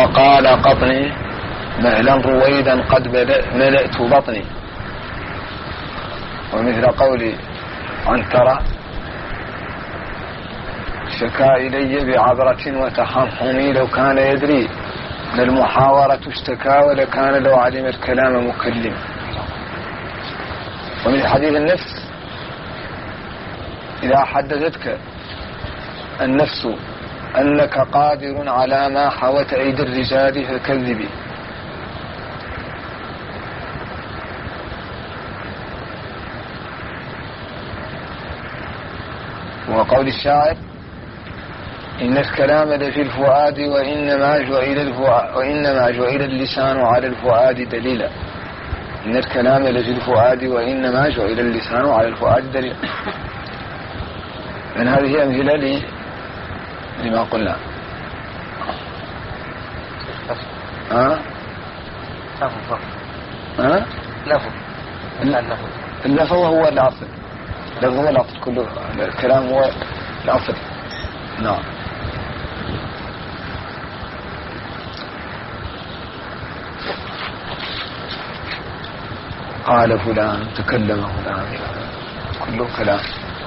وقال قطني مهلا رويدا قد ملأت بطني. ومثل قولي عنترة شكا إلي بعبرة وتحمحمي لو كان يدري للمحاورة اشتكى ولكان لو علم الكلام مكلم. ومن حديث النفس إذا حدثتك النفس أنك قادر على ما حوت أيدي الرجال فكذبي. وقول الشاعر إن الكلام لفي الفؤاد وإنما جعل اللسان على الفؤاد دليلا. إن الكلام لفي الفؤاد وإنما جعل اللسان على الفؤاد دليلا. من هذه أمثلة لما قلنا. اللفظ هو الأصل. اللفظ هو الأصل كله. الكلام هو الأصل. نعم. قال فلان تكلم فلان كله كلام.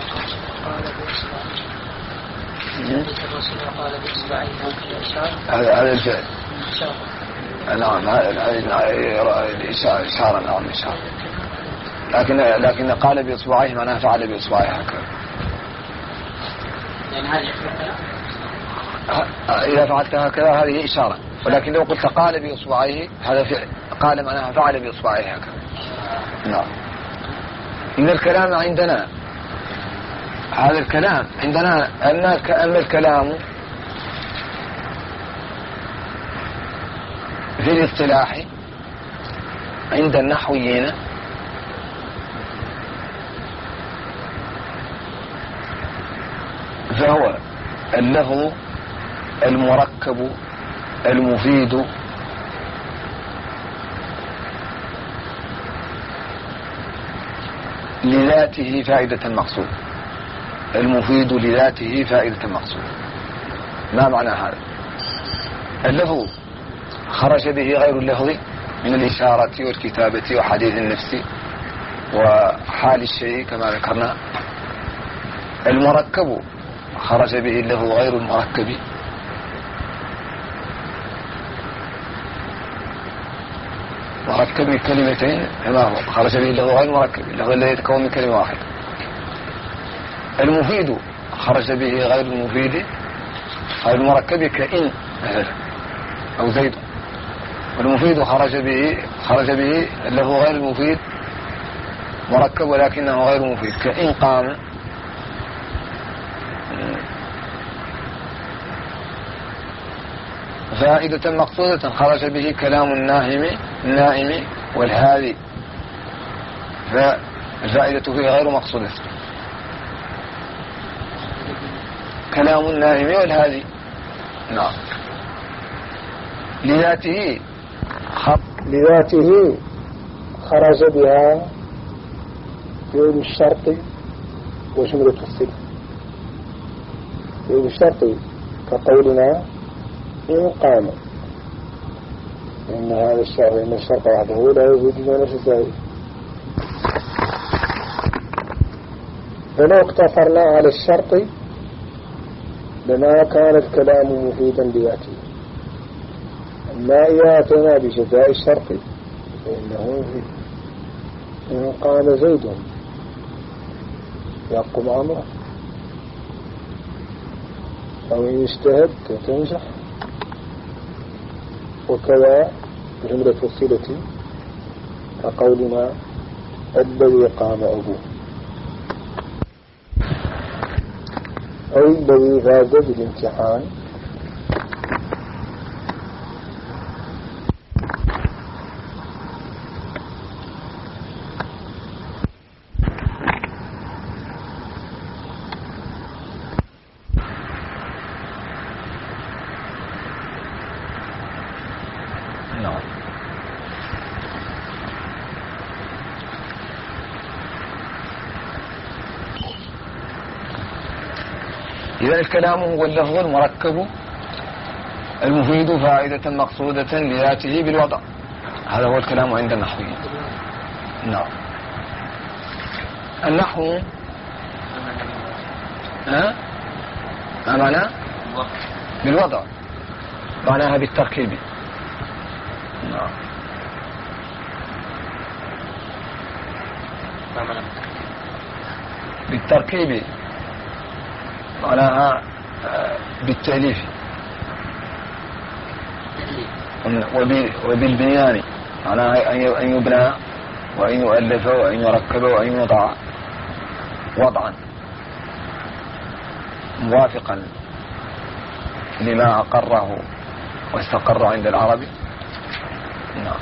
هذا الفعل. نعم هذا إشارة. نعم إشارة. لكن قال بإصبعيه معناها فعل بإصبعيه هكذا. إذا فعلت هكذا هذه إشارة. ولكن لو قلت قال بإصبعيه هذا فعل. قال معناها فعل بإصبعيه هكذا. نعم. إن الكلام عندنا هذا الكلام عندنا أما الكلام في الاصطلاح عند النحويين فهو اللفظ المركب المفيد لذاته فائدة مقصود. المفيد لذاته فائدة مقصود. ما معنى هذا؟ اللفظ خرج به غير اللفظ من الإشارة والكتابة وحديث النفس وحال الشيء كما ذكرنا. المركب خرج به اللفظ غير المركب. مركب من كلمتين كما هو خرج به اللفظ غير المركب. اللفظ الذي يتكون من كلمة واحدة. المفيد خرج به غير المفيد غير المركب كإن مثلا أو زيد. والمفيد خرج به اللفظ غير المفيد مركب ولكنه غير مفيد كإن قام. فائدة مقصودة خرج به كلام النائم والهادي. فالفائدة فيه غير مقصودة. كلام النائم والهادي. نعم. لذاته خرج بها فعل الشرط وجملة الصلة. فعل الشرط كقولنا إن قام. إن هذا الشرط وحده لا يوجد دون زائد. فلو اقتصرنا على الشرط لما كان الكلام مفيدا لذاته. أما إذا أتينا بجزاء الشرط فإنه مفيد. إن قام زيد يقوم أمره. أو إن اجتهد تنجح. وكذا جملة الصلة كقولنا الذي قام أبوه أو الذي فاز بالامتحان. إذا الكلام هو اللفظ المركب المفيد فائدة مقصودة لذاته بالوضع. هذا هو الكلام عند النحويين. نعم. النحو ما معنى بالوضع؟ معناها بالتركيب. نعم. بالتركيب معناها بالتأليف وبالبنيان، معناها أن يبنى وأن يؤلف وأن يركب وأن يوضع وضعا موافقا لما أقره واستقر عند العرب. نعم.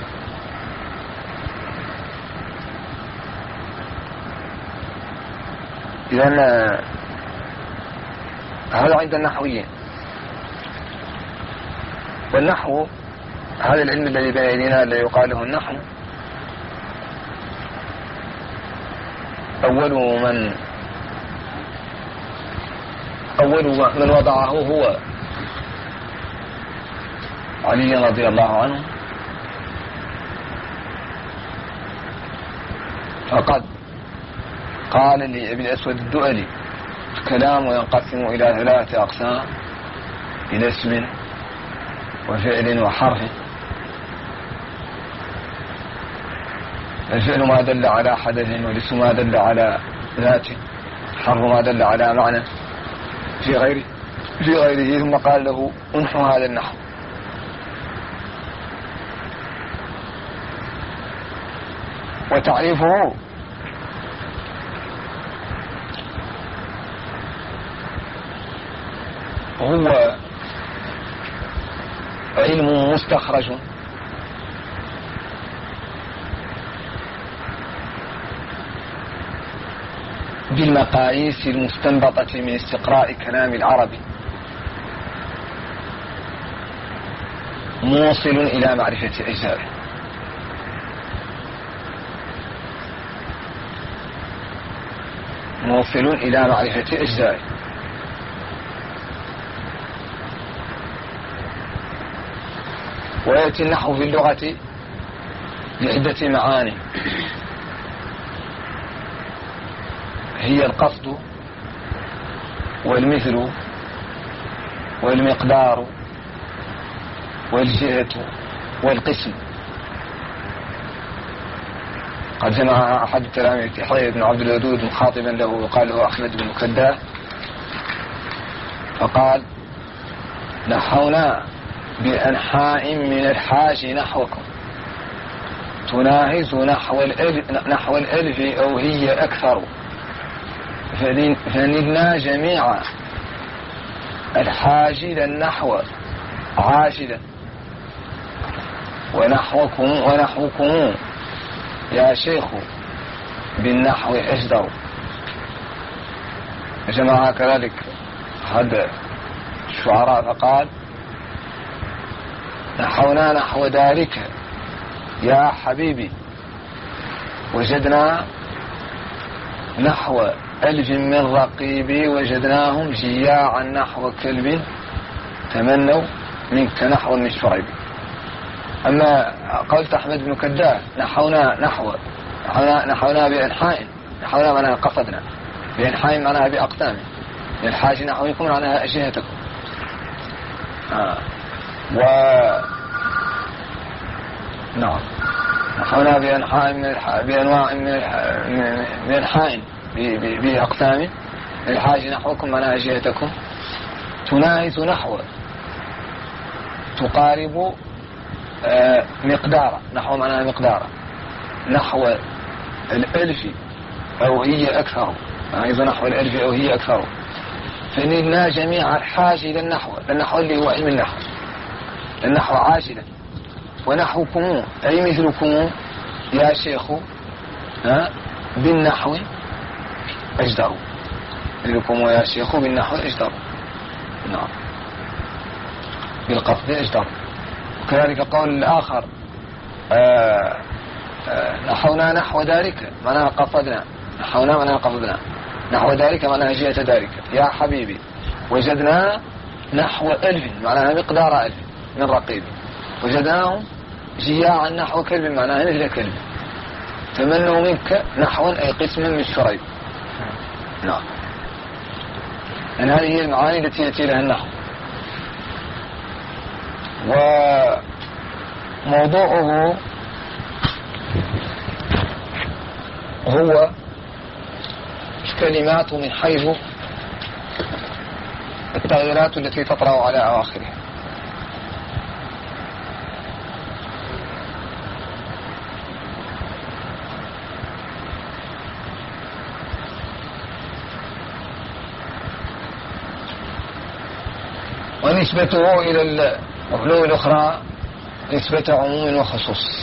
إذن هذا عند النحويين. والنحو هذا العلم الذي بين أيدينا الذي يقال له النحو، أول من وضعه هو علي رضي الله عنه، فقد قال لأبي الأسود الدؤلي: الكلام ينقسم إلى 3 أقسام: إلى اسم وفعل وحرف. الفعل ما دل على حدث، والاسم ما دل على ذات، الحرف ما دل على معنى في غيره. ثم قال له: انحو هذا النحو. وتعريفه هو علم مستخرج بالمقاييس المستنبطة من استقراء كلام العرب، موصل إلى معرفة أجزائه. موصل إلى معرفة أجزائه. ويأتي النحو في اللغة لعدة معاني، هي القصد والمثل والمقدار والجهة والقسم. قد جمعها أحد التلاميذ حي بن عبد الودود مخاطبا له وقال له أحمد بن كداه، فقال: نحونا بأنحاء من الحاج نحوكم، تناهز نحو الألف أو هي أكثر، فنلنا جميعا الحاجل النحو عاجلا، ونحوكم يا شيخ بالنحو أجدر. جمع كذلك هذا الشعراء فقال: نحونا نحو ذلك يا حبيبي، وجدنا نحو 1000 من رقيبي، وجدناهم جياعا نحو كلب، تمنوا منك نحو من الشعيب. أما قلت أحمد بن كداه نحونا بأنحاء، نحونا معناها قصدنا، بأنحاء معناها بأقسام، الحاج نحوكم معناها أجهتكم. نعم، نحونا بأنحاء بأنواع من أنحاء بأقسام، الحاج نحوكم معناها أجهتكم، تناهز نحو تقارب مقدار، نحو معناها مقدار، نحو 1000 أو هي أكثر، أيضا نحو 1000 أو هي أكثر، فإننا جميع الحاج إلى النحو، النحو اللي هو علم النحو، النحو عاجلا، ونحوكم أي مثلكم يا شيخ بالنحو أجدر، مثلكم يا شيخ بالنحو أجدر. نعم، بالقصد أجدر. وكذلك قول الآخر: نحونا نحو ذلك معناها قصدنا، نحونا معناها قصدنا، نحو ذلك معناها جهة ذلك يا حبيبي، وجدنا نحو 1000 معناها مقدار 1000 من رقيب، وجدناهم جياعا نحو كلب معناها مثل كلب، تمنوا منك نحوا أي قسما من شريب. نعم، أن هذه هي المعاني التي يأتي لها النحو. وموضوعه هو الكلمات من حيث التغييرات التي تطرأ على أواخرها. ونسبته إلى العلوم الأخرى نسبة عموم وخصوص.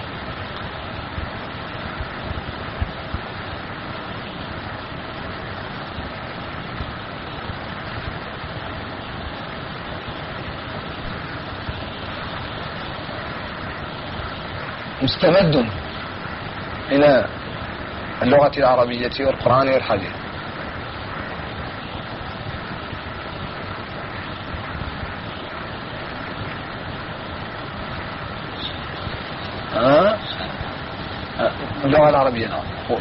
مستمد إلى اللغة العربية والقرآن والحديث. اللغة العربية نعم،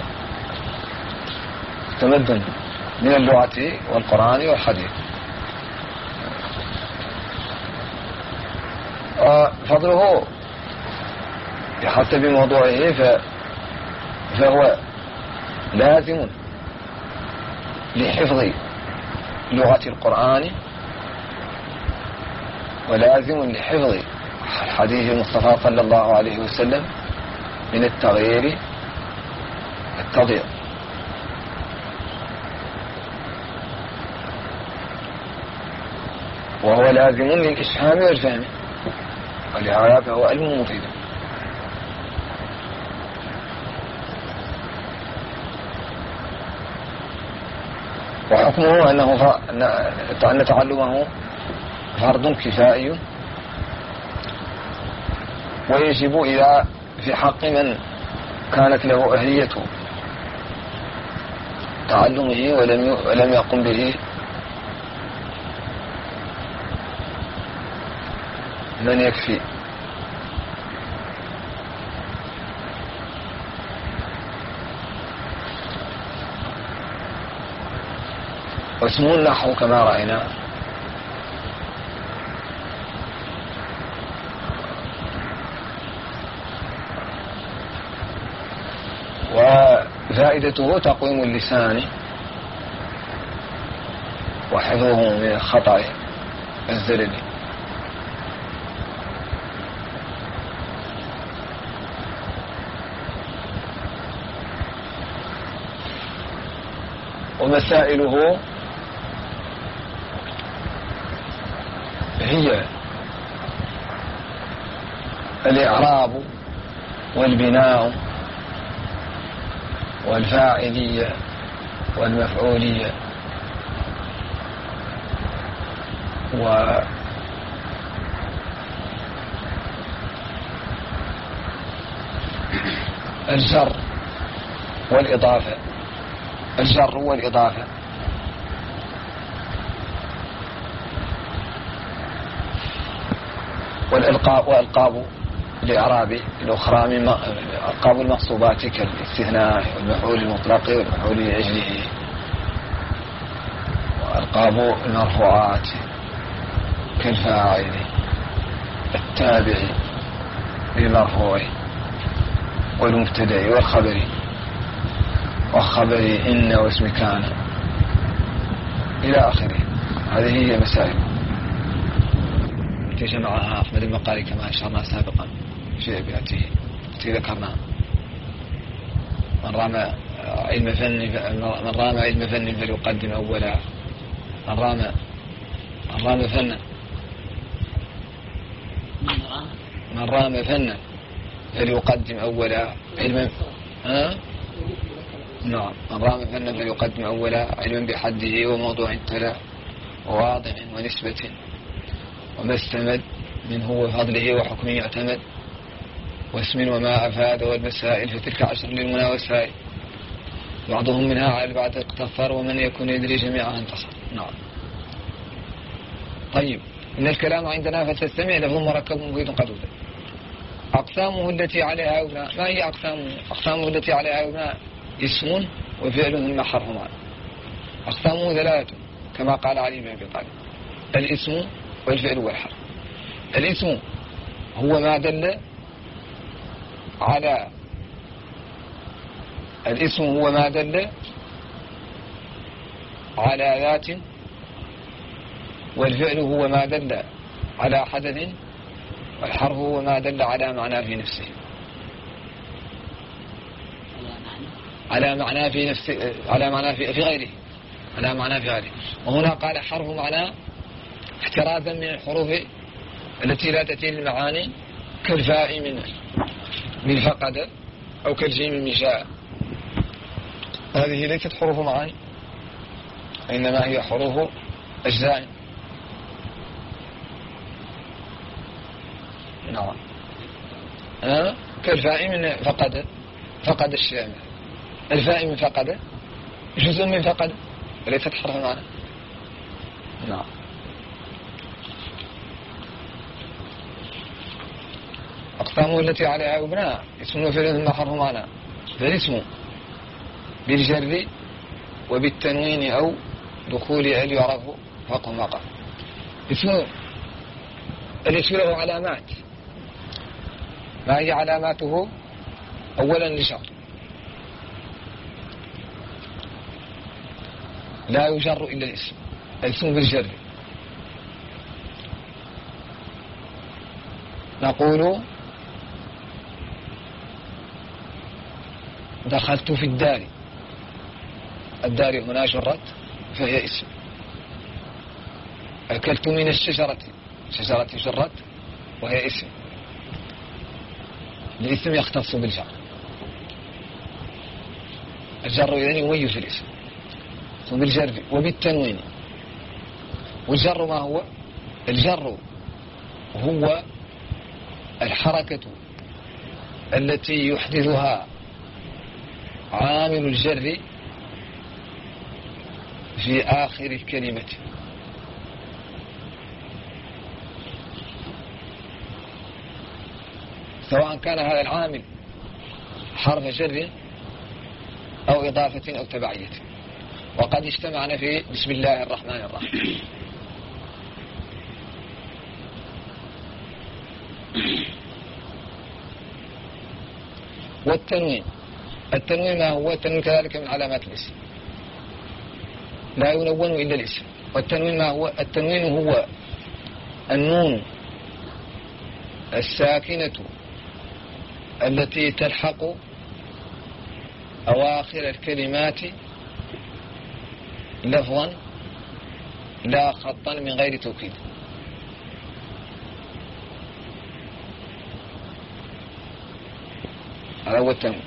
مستمد من اللغة والقرآن والحديث. فضله بحسب موضوعه فهو لازم لحفظ لغة القرآن، ولازم لحفظ حديث المصطفى صلى الله عليه وسلم من التغيير التضييع. وهو لازم للإفهام والفهم، ولهذا فهو علم مفيد. وحكمه أن تعلمه فرض كفائي، ويجب إذا في حق من كانت له أهلية تعلمه ولم يقم به من يكفي. واسمه النحو كما رأينا وفائدته تقويم اللسان وحفظه من الخطأ الزلل. ومسائله هي الإعراب والبناء والفاعلية والمفعولية والجر والإضافة، الجر والإضافة، وألقاب الإعراب الأخرى من ألقاب المقصوبات كالاستثناء والمفعول المطلق والمفعول لأجله، وألقاب المرفوعات كالفاعل التابع للمرفوع والمبتدأ والخبر والخبر إن واسم كان إلى آخره. هذه هي مسائل التي جمعها أحمد المقاري كما أشرنا سابقا في أبياته التي ذكرناها. من رام علم فن فليقدم أولا، من رام فن فليقدم أولا علما. نعم، من رام فن فليقدم أولا علما بحده وموضوع تلا وواضع ونسبة وما استمد منه وفضله وحكمه يعتمد واسم وما أفاد والمسائل فتلك 10 للمنى والسائل بعضهم منها على البعض اقتصر ومن يكون يدري جميعها انتصر. نعم. طيب، إن الكلام عندنا فتستمع لفظ مركب مفيد قدود. أقسامه التي عليها يبنى، ما هي أقسامه التي عليها يبنى؟ اسم وفعل ثم حرف معنى. أقسامه ثلاثة كما قال علي بن أبي طالب: الاسم والفعل والحرف. الاسم هو ما دل على الاسم هو ما دل على ذات، والفعل هو ما دل على حدث، والحرف هو ما دل على معنى في نفسه، على معنى في نفسه، على معنى في غيره، على معنى في غيره. وهنا قال حرف معنى احترازا من الحروف التي لا تأتي للمعاني، كالفاء من فقد، أو كالجيم من شاء. هذه ليست حروف معاني، إنما هي حروف أجزاء. نعم. كالفاء من فقد الشام. الفاء من فقد جزء من فقد، وليست حرف معنى. نعم. أقسامه التي عليها يبنى اسم وفعل ثم حرف معنى. فالاسم بالجر وبالتنوين أو دخول ال يعرف فقه مقام. الاسم له علامات. ما هي علاماته؟ أولا لشر، لا يجر إلا الاسم بالجر. نقول دخلت في الدار. الدار هنا جرت فهي اسم. أكلت من الشجرة جرت وهي اسم. الاسم يختص بالجر. الجر إذن يميز الاسم ثم بالجر وبالتنوين. والجر ما هو؟ الجر هو الحركة التي يحدثها عامل الجر في آخر الكلمة، سواء كان هذا العامل حرف جر أو إضافة أو تبعية. وقد اجتمعنا في بسم الله الرحمن الرحيم. والتنوين، التنوين ما هو؟ التنوين كذلك من علامات الاسم، لا ينون إلا الاسم. والتنوين ما هو؟ التنوين هو النون الساكنة التي تلحق أواخر الكلمات لفظا لا خطا من غير توكيد. هذا هو التنوين،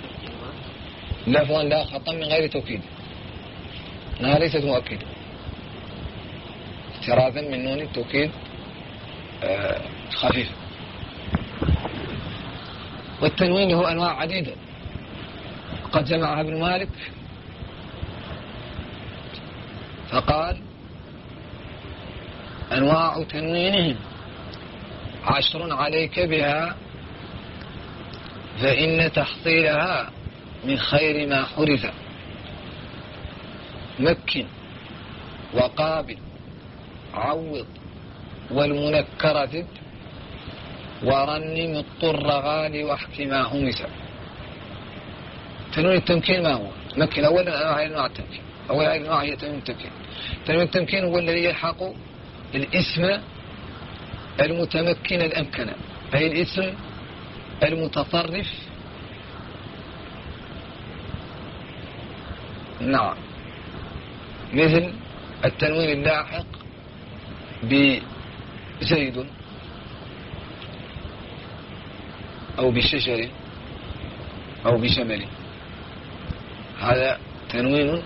لفظا لا خطا من غير توكيد. انها ليست مؤكدة، احترازا من نون التوكيد خفيفة. والتنوين له أنواع عديدة قد جمعها ابن مالك فقال: أنواع تنوينهم 10 عليك بها، فإن تحصيلها من خير ما حرث. مكن وقابل عوض والمنكر زد، ورنم الطر غالي واحكي ما همس. تنوين التمكين ما هو؟ مكن أولا أنواع التمكين. أول أنواع هي تنوين التمكين. تنوين التمكين هو الذي يلحق الاسم المتمكن الأمكن، أي الاسم المتصرف. نعم، مثل التنوين اللاحق بزيد أو بشجر أو بشمل، هذا تنوين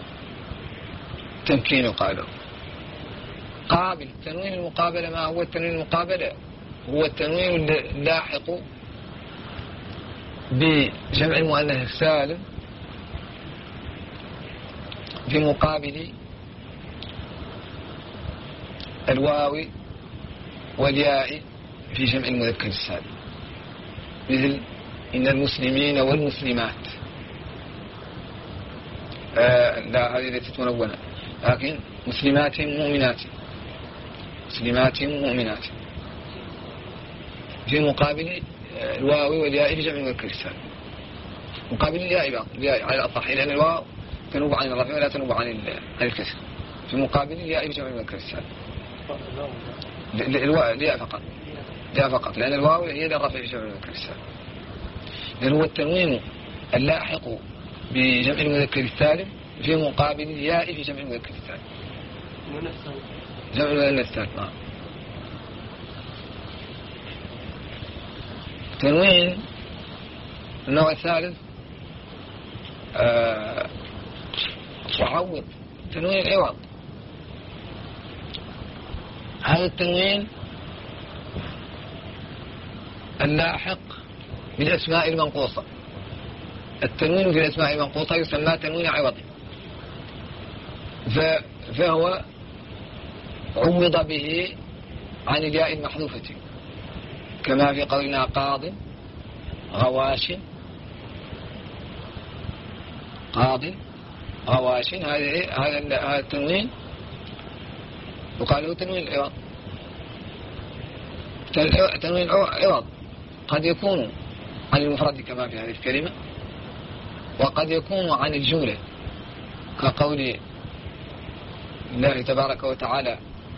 تمكين قالوا. قابل، تنوين المقابلة ما هو؟ التنوين المقابلة هو التنوين اللاحق بجمع المؤنث السالم في مقابل الواو والياء في جمع المذكر السالم، مثل إن المسلمين والمسلمات. لا، هذه ليست منونة، لكن مسلمات مؤمنات، مسلمات مؤمنات في مقابل الواو والياء في جمع المذكر السالم، مقابل الياء على الأصح، لأن الواو تنوب عن الرفع ولا تنوب عن الكسر، في مقابل الياء في جمع المذكر السالم. الياء فقط، لأن الواو هي الرفع في جمع المذكر السالم، لأن هو التنوين اللاحق بجمع المذكر السالم في مقابل الياء في جمع المذكر السالم، جمع المذكر السالم. تنوين النوع الثالث وعوض، تنوين العوض. هذا التنوين اللاحق بالأسماء المنقوصة، التنوين في الأسماء المنقوصة يسمى تنوين عوض، فهو عوض به عن الياء المحذوفة، كما في قولنا قاض، غواش، قاض، غواش، هذا التنوين يقال له تنوين العوض. تنوين العوض قد يكون عن المفرد كما في هذه الكلمة، وقد يكون عن الجملة كقول الله تبارك وتعالى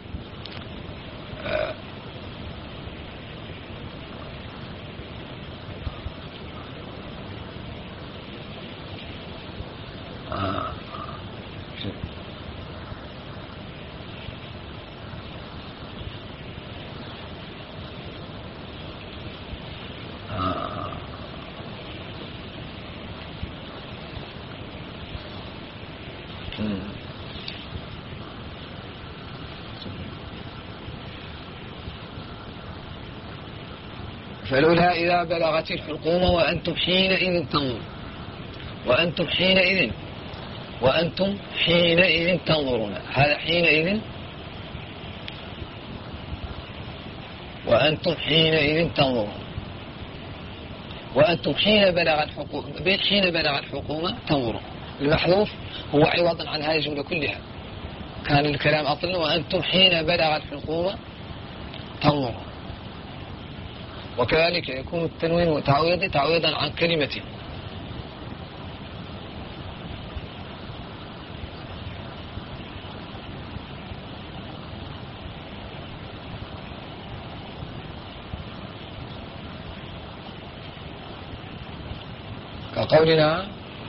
فلولا إذا بلغت الحلقوم وأنتم حينئذ تنظرون، وأنتم حينئذ تنظرون، هذا حينئذ، وأنتم حينئذ تنظرون، وأنتم حين بلغ الحلقوم تنظرون. المحذوف هو عوض عن هذه الجملة كلها، كان الكلام أصلا وأنتم حين بلغ الحلقوم تنظرون. وكذلك يكون التنوين تعويضا عن كلمة، كقولنا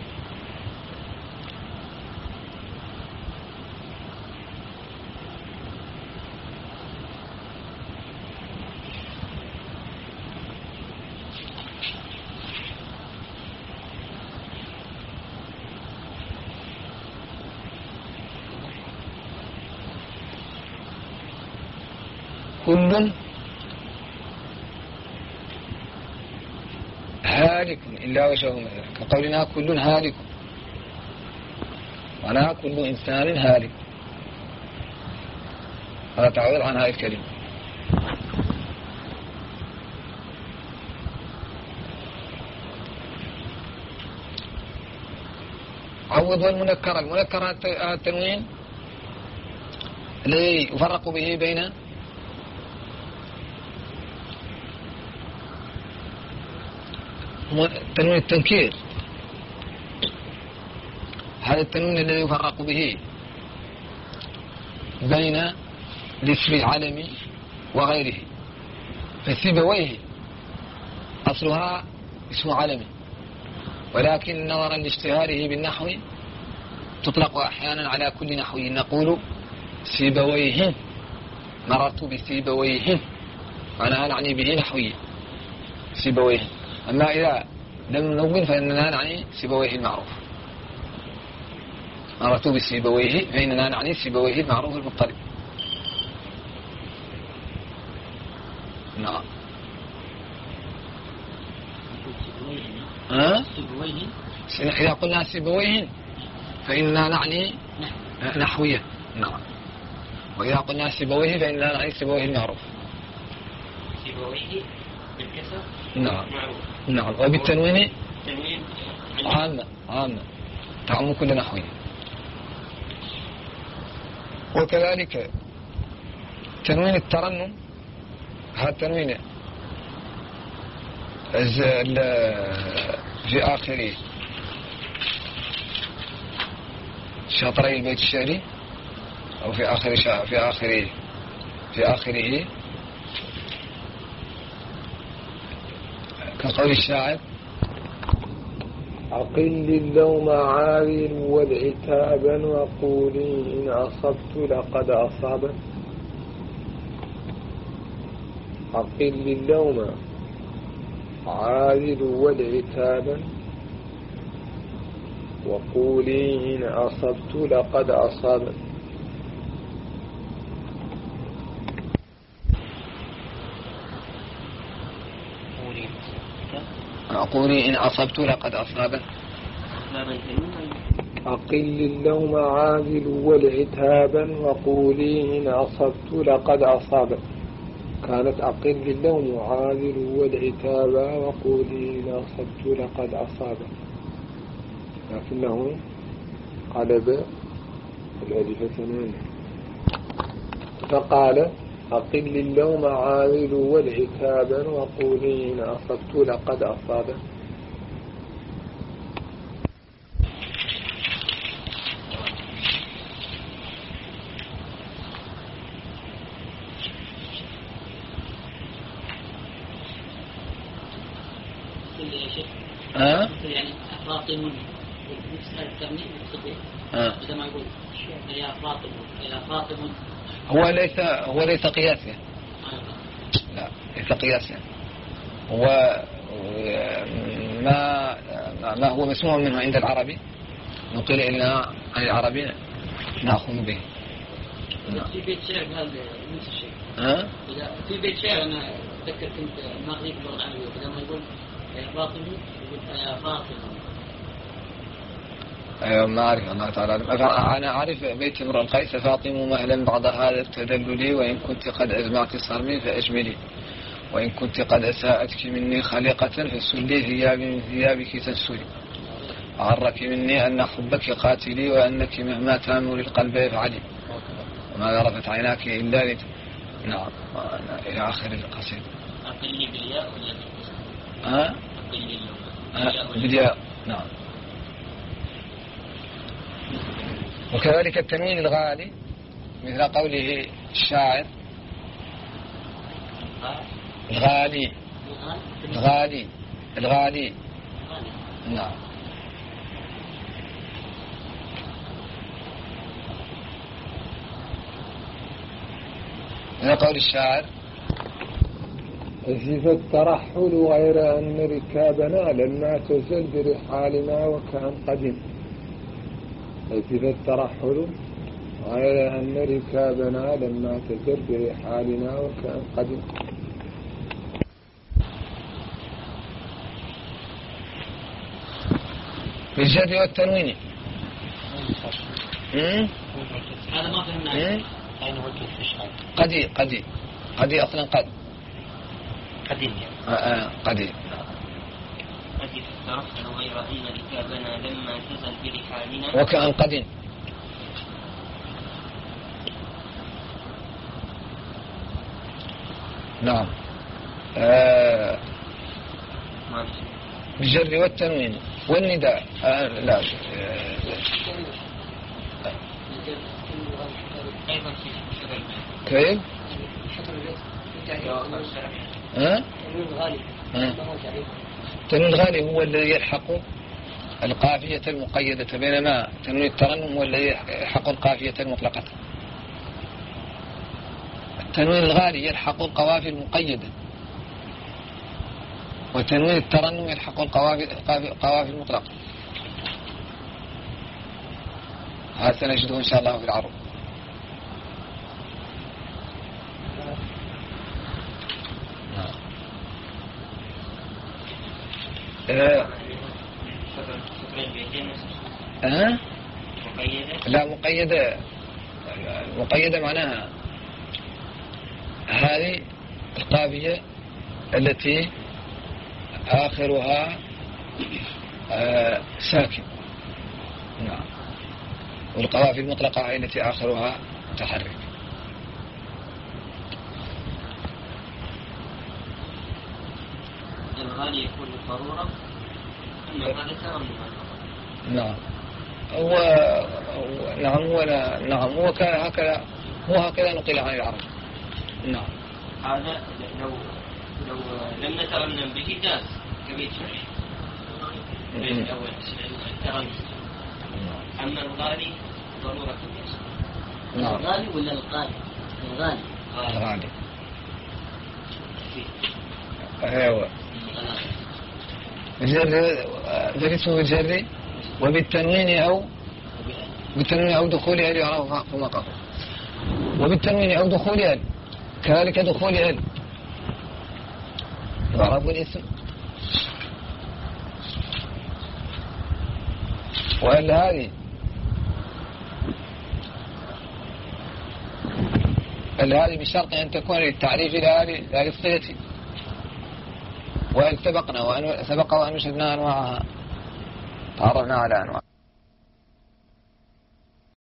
كل هالك إلا وجهه، كقولنا كل هالك، معناها كل إنسان هالك، هذا تعويض عن هذه الكلمة. عوض والمنكر، المنكر التنوين الذي يفرق به بين تنوين التنكير، هذا التنوين الذي يفرق به بين الاسم العلمي وغيره. فسيبويه أصلها اسم علمي، ولكن نظرا لاشتهاره بالنحو تطلق أحيانا على كل نحوي، نقول سيبويه، مررت بسيبويه، أنا نعني به نحوي سيبويه. أما إذا لم ننون فإننا نعني سيبويه المعروف، مررت بسيبويه فإننا نعني سيبويه المعروف المضطرب. نعم. إذا قلنا سيبويه فإننا نعني نحوية. نعم. وإذا قلنا سيبويه فإننا نعني سيبويه المعروف. سيبويه بالكسر نعم معروف. نعم. وبالتنوين تنوين عامة تعم كل نحوه. وكذلك تنوين الترنم، هذا تنوين في آخر شطري البيت الشعري أو في آخره كقول الشاعر: أقل اللوم عارٍ والعتابا وقولي إن أصبت لقد أصابت. أقل اللوم عارٍ والعتابا وقولي إن أصبت لقد أصابت. قولي إن أصبت لقد أصابت. أقل اللوم عاذل والعتابا وقولي إن أصبت لقد أصابت. كانت أقل اللوم عاذل والعتابا وقولي إن أصبت لقد أصابت، لكنه قلب الألف تنوين فقال: أقل اللوم عاذل والعتابا وقولي إن أصبت لقد أصابت. يعني فاطم نفس الترنيم إذا ما يقول يا فاطم هو ليس قياسا. لا ليس قياسا. هو ما هو مسموع منه عند العربي نقل إلينا عن العربي نأخذ به. في بيت شعر هذا نفس الشيء. في بيت شعر أنا أتذكر كنت مغرب اللغة العربية لما يقول يا فاطم يقول يا فاطم. أيوة ما أعرف الله تعالى. أنا أعرف بيت امرؤ القيس: فاطم مهلا بعد هذا التدلل وإن كنت قد أجمعت صرمي فأجملي وإن كنت قد أساءتك مني خليقة فسلي ثيابي من ثيابك تنسلي أعرك مني أن حبك قاتلي وأنك مهما تامر القلب يفعلي وما ذرفت عيناك إلا نعم إلى آخر القصيدة. أقلي بالياء ولا بالكسر؟ بالياء نعم. وكذلك التنوين الغالي مثل قوله الشاعر: الغالي نعم. مثل قول الشاعر: أزف الترحل غير أن ركابنا لما تزل برحالنا وكأن قدم. أزف الترحل غير أن ركابنا لما تزل برحالنا وكأن قدم. بالجر والتنوين. هذا ما فهمنا. أين وجه في الشعر؟ قدي أصلا قد قديم قديم. قد الترحل غير أن ركابنا لما تزل برحالنا وكأن قديم. نعم. بالجر والتنوين والنداء. لا كيف؟ تنوين الغالي هو الذي يلحق القافية المقيدة، بينما تنوين الترنم هو الذي يلحق القافية المطلقة. التنوين الغالي يلحق القوافي المقيدة، وتنوين الترنم يلحق القوافي المطلقة. هذا سنجده إن شاء الله في العرض. مقيدة؟ لا مقيدة المقيدة معناها هذه القافية التي آخرها ساكن. نعم. والقوافي المطلقة هي التي آخرها متحرك. الغالي يكون بالضرورة أما الغالي ترى نعم. نعم هو هكذا نقل عن العرب. نعم. هذا لو لم نترنم به جاز كبير أول الترنم. أما الغالي ضرورة كبيرة. نعم. الغالي ولا الغالي؟ الغالي. أيوة. ذكرته بالجر وبالتنوين أو دخولها ليعرف فما قال. وبالتنوين أو دخولها كذلك دخولها يعرف الاسم. وإلا هذه بشرط أن تكون للتعريف لا للصيغة. وإن سبق وأن وجدنا أنواعها تعرفنا على أنواع.